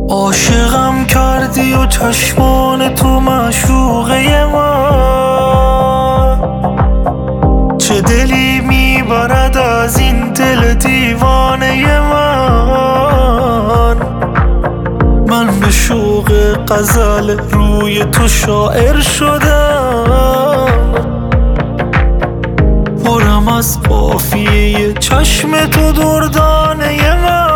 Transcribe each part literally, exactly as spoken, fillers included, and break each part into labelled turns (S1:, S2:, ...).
S1: عاشقم کردی و چشمان تو معشوقه من، چه دلی میبرد از این دل دیوانه من. من به شوق غزل روی تو شاعر شدم، پرم از قافیه چشم تو دردانه من.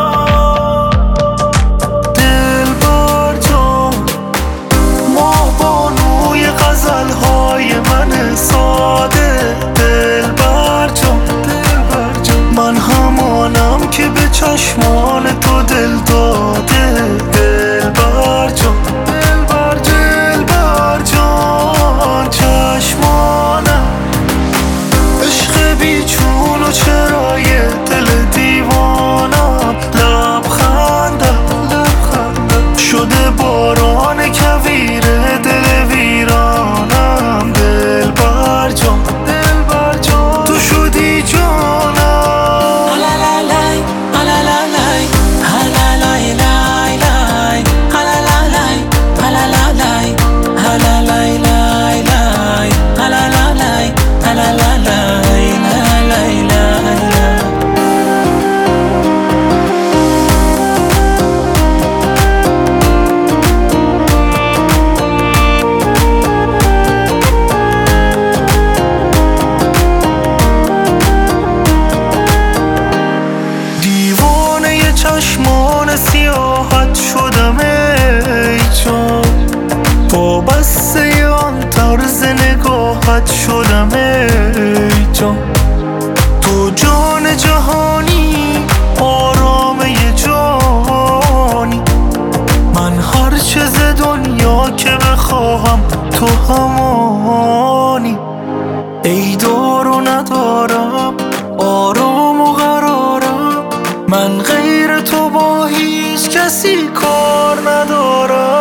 S1: دلبر جان ماه بانوی غزلهای من ساده، دلبر جان دلبر جان من همانم که به چشمان تو دل داده. دلبر جان دلبر دلبر جان چشمانم عشق بیچون و چرای دل دیوانم. لبخندم لبخندم شده باران کویر دل ویرانم. دلبر جان دلبر جان تو شدی جانم. چشمان سیاحت شدم ای جان، وابسته آن طرز نگاهت شدم ای جان. تو جان جهانی آرامه جانی، من هر چه ز دنیا که بخواهم تو همانی. ای دار و ندارم آرام و قرارم، من غیر تو با هیچ کسی کار ندارم.